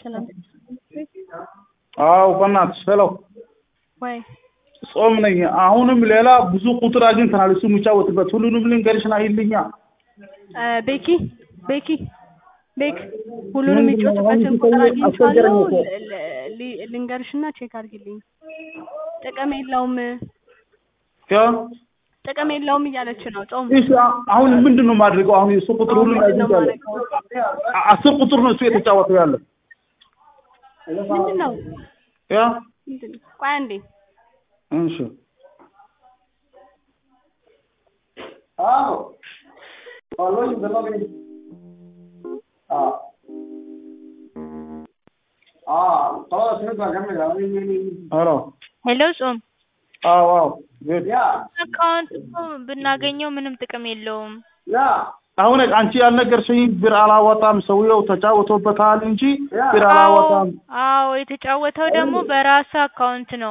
ሰላም አው በእናትሽ ሄሎ ወይ ጾም ነኝ አሁንም ሌላ ብዙ ቁጥር አግኝተናል እሱ የሚጫወትበት ሁሉንም ልንገርሽና ይልኛ ቤኪ ሁሉንም የሚጫወትበትን ቁጥር አግኝቻለሁ ልንገርሽና ቼክ አድርጊልኝ ጥቅም የለውም እያለች ነው ጾም እሺ አሁን ምንድነው ማድረገው አሁን እሱ ቁጥር ሁሉ ያግኝቻለሁ 10 ቁጥር ነው እሱ የተጫወተው ያለው ምንድነው ያ ቆይ አንዴ እሺ አሎኝ በጣም خلاص نطلع كمل ሄሎ ሄሎ ጾም አዎ አካውንት ብናገኘው ምንም ጥቅም የለውም አሁን አንቺ ያልነገርሽኝ ብር አላወጣም ሰውየው ተጫውቶበታል እንጂ ብር አላወጣም አዎ የተጫወተው ደግሞ በራስ አካውንት ነው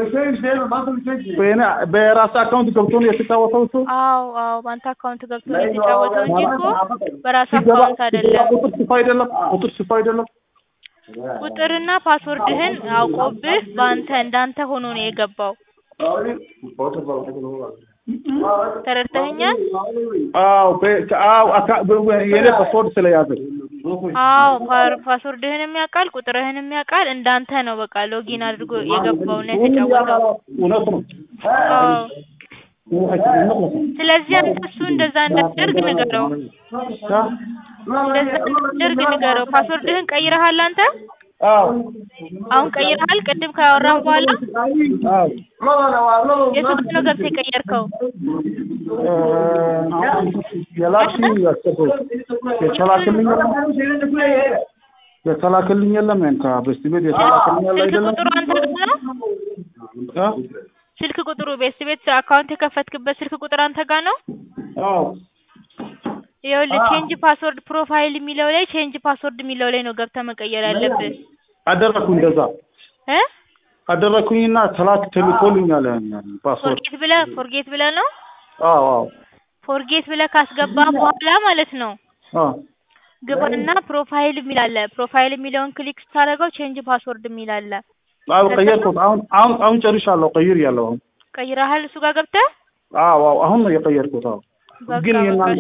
በራስ አካውንት ገብቶ ነው የተጫወተው እሱ አዎ ባንተ አካውንት ገብቶ ነው የተጫወተው እንጂ እኮ በራስ አካውንት አይደለም ቁጥር ሲፋ አይደለም ቁጥርና ፓስወርድህን አውቆብህ ባንተ እንዳንተ ሆኖ ነው የገባው ተረድተኸኛል የኔ ፓስወርድ ስለያዘ ፓስወርድህንም ያውቃል ቁጥርህንም ያውቃል እንዳንተ ነው በቃ ሎጊን አድርጎ የገባው ነው የተጫወተው ስለዚህ አንተ እሱ እንደዛ እንዳደርግ ንገረው ፓስወርድህን ቀይረሃል አንተ አሁን ቀይረሃል ቅድም ካወራን በኋላ የሱቅ ነው ገብተህ የቀየርከው የተላከልኝ የለም እንካ በስቲቤት የተላከልኝ አይደለም ስልክ ቁጥሩ በስቲቤት አካውንት የከፈትክበት ስልክ ቁጥር አንተ ጋር ነው ይኸውልህ ቼንጅ ፓስወርድ ፕሮፋይል የሚለው ላይ ቼንጅ ፓስወርድ የሚለው ላይ ነው ገብተህ መቀየር ያለብህ አደረኩኝ እንደዛ አደረኩኝና ተልኮልኛል ፓስወርድ ፎርጌት ብለህ ነው አዎ ፎርጌት ብለህ ካስገባ በኋላ ማለት ነው ግባና ፕሮፋይል የሚል አለ ፕሮፋይል የሚለውን ክሊክ ስታደርገው ቼንጅ ፓስወርድ የሚል አለ አዎ ቀየርኩት አሁን ጨርሻለሁ ቀይሬያለሁ ቀይረሃል እሱ ጋር ገብተህ አዎ አሁን ነው የቀየርኩት ግን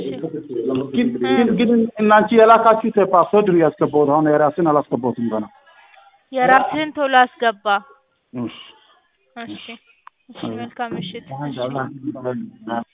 እናንቺ የላካችሁት ፓስወርድ ነው ያስገባሁት አሁን የራስን አላስገባሁትም ገና የራስህን ቶሎ አስገባ እሺ መልካም ምሽት